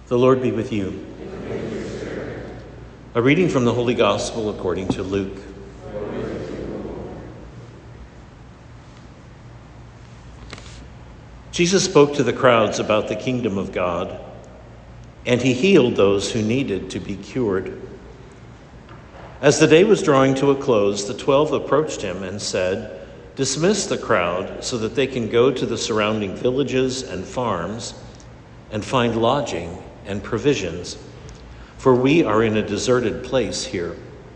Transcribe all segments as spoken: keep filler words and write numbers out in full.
The Lord be with you. A reading from the Holy Gospel according to Luke. Jesus spoke to the crowds about the kingdom of God, and he healed those who needed to be cured. As the day was drawing to a close, the twelve approached him and said, "Dismiss the crowd so that they can go to the surrounding villages and farms and find lodging and provisions, for we are in a deserted place here."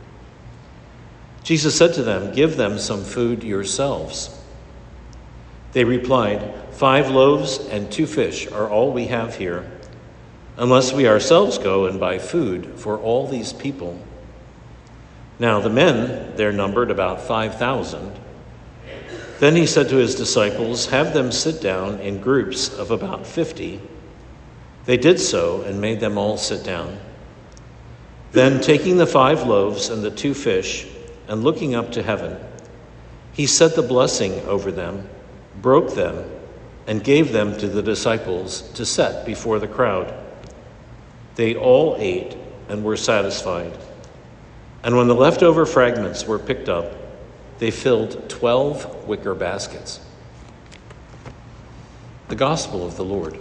Jesus said to them, "Give them some food yourselves." They replied, "Five loaves and two fish are all we have here, unless we ourselves go and buy food for all these people." Now the men there numbered about five thousand. Then he said to his disciples, "Have them sit down in groups of about fifty." They did so and made them all sit down. Then, taking the five loaves and the two fish, and looking up to heaven, he said the blessing over them, broke them, and gave them to the disciples to set before the crowd. They all ate and were satisfied. And when the leftover fragments were picked up, they filled twelve wicker baskets. The Gospel of the Lord.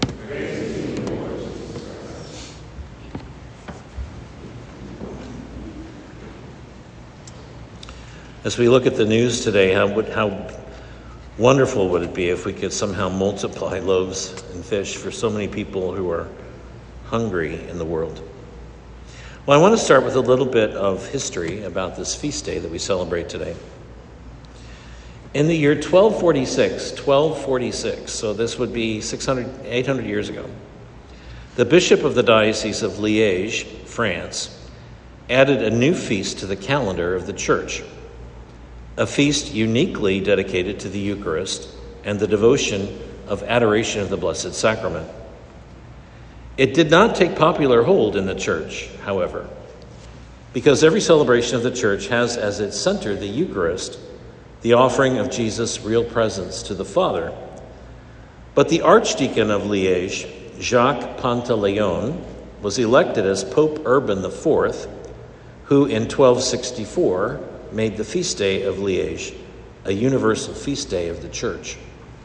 As we look at the news today, how, would, how wonderful would it be if we could somehow multiply loaves and fish for so many people who are hungry in the world? Well, I want to start with a little bit of history about this feast day that we celebrate today. In the year twelve forty-six, twelve forty-six, so this would be six hundred, eight hundred years ago, the bishop of the Diocese of Liège, France, added a new feast to the calendar of the church. A feast uniquely dedicated to the Eucharist and the devotion of adoration of the Blessed Sacrament. It did not take popular hold in the church, however, because every celebration of the church has as its center the Eucharist, the offering of Jesus' real presence to the Father. But the Archdeacon of Liège, Jacques Pantaleon, was elected as Pope Urban the Fourth, who in twelve sixty-four made the feast day of Liège a universal feast day of the church.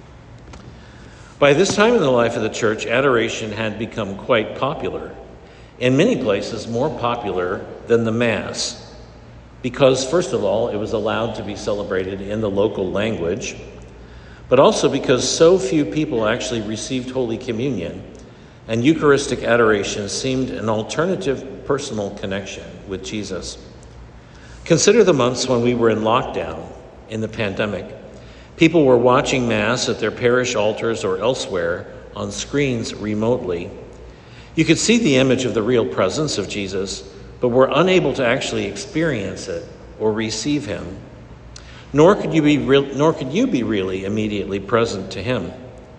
By this time in the life of the church, adoration had become quite popular, in many places more popular than the Mass, because, first of all, it was allowed to be celebrated in the local language, but also because so few people actually received Holy Communion, and Eucharistic adoration seemed an alternative personal connection with Jesus. Consider the months when we were in lockdown in the pandemic. People were watching Mass at their parish altars or elsewhere on screens remotely. You could see the image of the real presence of Jesus, but were unable to actually experience it or receive him. Nor could you be re- nor could you be really immediately present to him.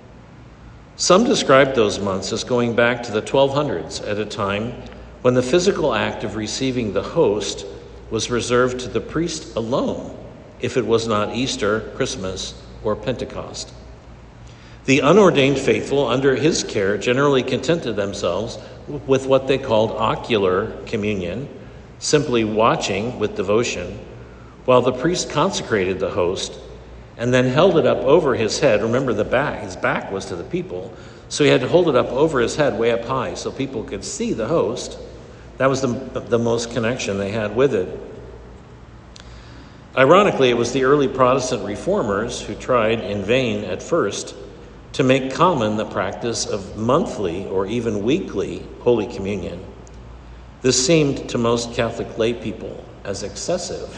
Some described those months as going back to the twelve hundreds, at a time when the physical act of receiving the host was reserved to the priest alone, if it was not Easter, Christmas, or Pentecost. The unordained faithful, under his care, generally contented themselves with what they called ocular communion, simply watching with devotion, while the priest consecrated the host and then held it up over his head. Remember, the back, his back was to the people, so he had to hold it up over his head way up high so people could see the host. That was the, the most connection they had with it. Ironically, it was the early Protestant reformers who tried in vain at first to make common the practice of monthly or even weekly Holy Communion. This seemed to most Catholic lay people as excessive.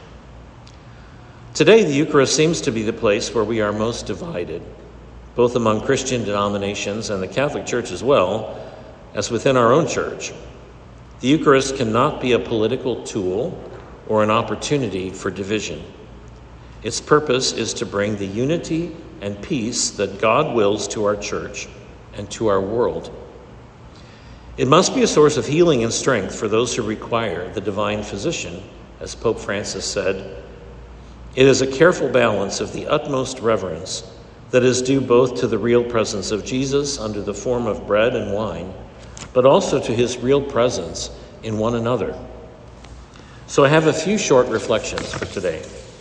Today, the Eucharist seems to be the place where we are most divided, both among Christian denominations and the Catholic Church as well, as within our own church. The Eucharist cannot be a political tool or an opportunity for division. Its purpose is to bring the unity and peace that God wills to our church and to our world. It must be a source of healing and strength for those who require the divine physician, as Pope Francis said. It is a careful balance of the utmost reverence that is due both to the real presence of Jesus under the form of bread and wine, but also to his real presence in one another. So I have a few short reflections for today.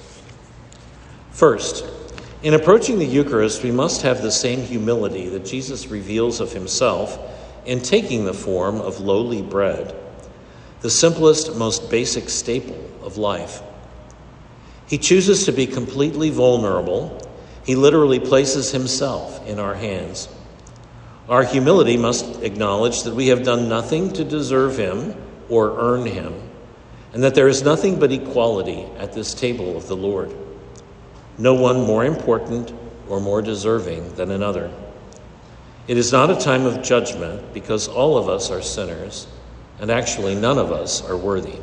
First, in approaching the Eucharist, we must have the same humility that Jesus reveals of himself in taking the form of lowly bread, the simplest, most basic staple of life. He chooses to be completely vulnerable. He literally places himself in our hands. Our humility must acknowledge that we have done nothing to deserve him or earn him, and that there is nothing but equality at this table of the Lord. No one more important or more deserving than another. It is not a time of judgment because all of us are sinners, and actually none of us are worthy.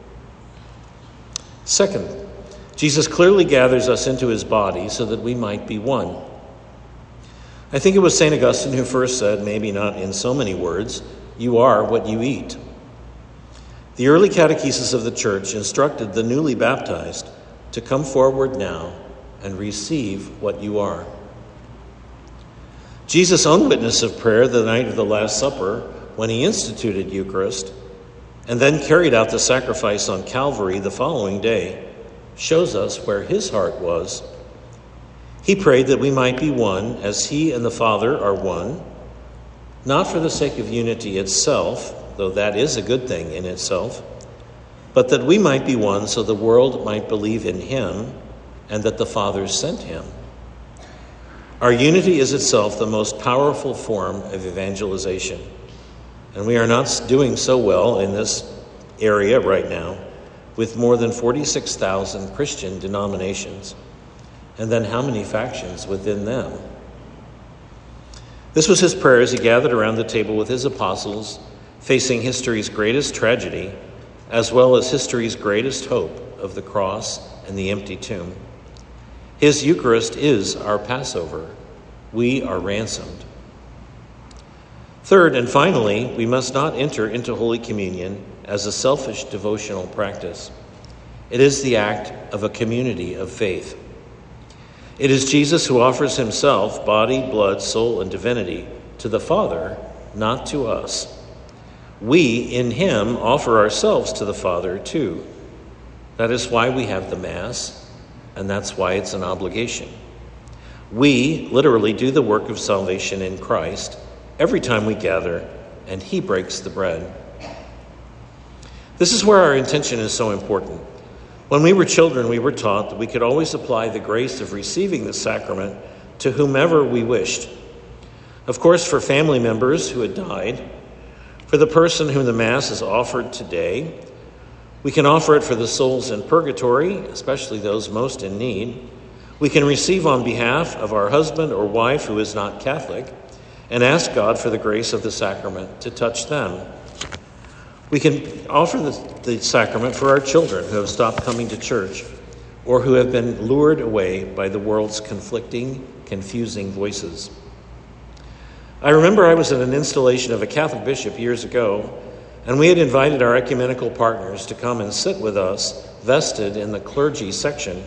Second, Jesus clearly gathers us into his body so that we might be one. I think it was Saint Augustine who first said, maybe not in so many words, "You are what you eat." The early catechesis of the Church instructed the newly baptized to come forward now and receive what you are. Jesus' own witness of prayer the night of the Last Supper, when he instituted Eucharist, and then carried out the sacrifice on Calvary the following day, shows us where his heart was. He prayed that we might be one as he and the Father are one, not for the sake of unity itself, though that is a good thing in itself, but that we might be one so the world might believe in him and that the Father sent him. Our unity is itself the most powerful form of evangelization, and we are not doing so well in this area right now with more than forty-six thousand Christian denominations. And then how many factions within them? This was his prayer as he gathered around the table with his apostles, facing history's greatest tragedy, as well as history's greatest hope of the cross and the empty tomb. His Eucharist is our Passover. We are ransomed. Third, and finally, we must not enter into Holy Communion as a selfish devotional practice. It is the act of a community of faith. It is Jesus who offers himself, body, blood, soul, and divinity, to the Father, not to us. We, in him, offer ourselves to the Father, too. That is why we have the Mass, and that's why it's an obligation. We literally do the work of salvation in Christ every time we gather, and he breaks the bread. This is where our intention is so important. When we were children, we were taught that we could always apply the grace of receiving the sacrament to whomever we wished. Of course, for family members who had died, for the person whom the Mass is offered today, we can offer it for the souls in purgatory, especially those most in need. We can receive on behalf of our husband or wife who is not Catholic and ask God for the grace of the sacrament to touch them. We can offer the, the sacrament for our children who have stopped coming to church or who have been lured away by the world's conflicting, confusing voices. I remember I was at an installation of a Catholic bishop years ago, and we had invited our ecumenical partners to come and sit with us, vested in the clergy section.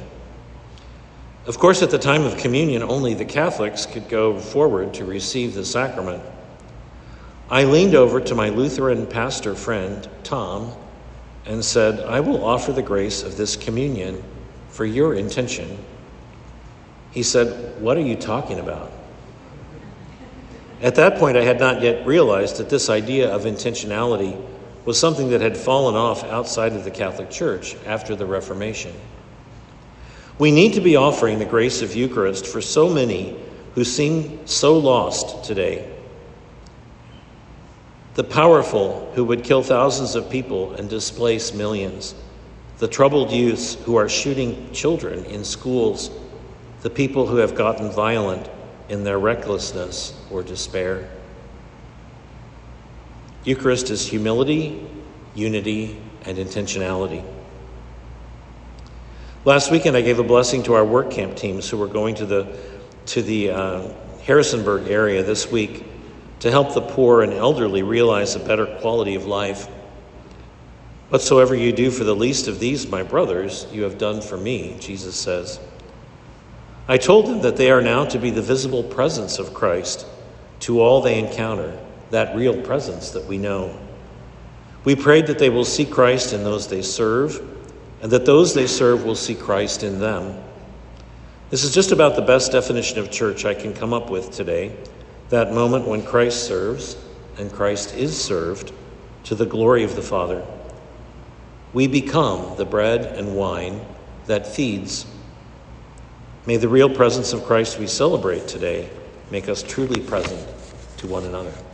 Of course, at the time of communion, only the Catholics could go forward to receive the sacrament. I leaned over to my Lutheran pastor friend, Tom, and said, "I will offer the grace of this communion for your intention." He said, "What are you talking about?" At that point, I had not yet realized that this idea of intentionality was something that had fallen off outside of the Catholic Church after the Reformation. We need to be offering the grace of Eucharist for so many who seem so lost today. The powerful who would kill thousands of people and displace millions. The troubled youths who are shooting children in schools. The people who have gotten violent in their recklessness or despair. Eucharist is humility, unity, and intentionality. Last weekend, I gave a blessing to our work camp teams who were going to the to the uh, Harrisonburg area this week to help the poor and elderly realize a better quality of life. "Whatsoever you do for the least of these, my brothers, you have done for me," Jesus says. I told them that they are now to be the visible presence of Christ to all they encounter, that real presence that we know. We prayed that they will see Christ in those they serve, and that those they serve will see Christ in them. This is just about the best definition of church I can come up with today, that moment when Christ serves and Christ is served to the glory of the Father. We become the bread and wine that feeds. May the real presence of Christ we celebrate today make us truly present to one another.